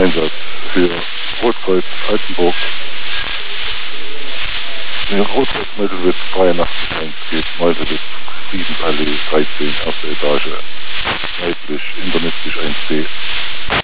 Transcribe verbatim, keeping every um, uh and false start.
Einsatz für Rotkreuz Altenburg. Nee, Rotkreuz Meuselwitz dreiundachtzig eins geht, Meuselwitz Friedensallee dreizehn, erste Etage, nördlich, internistisch eins C.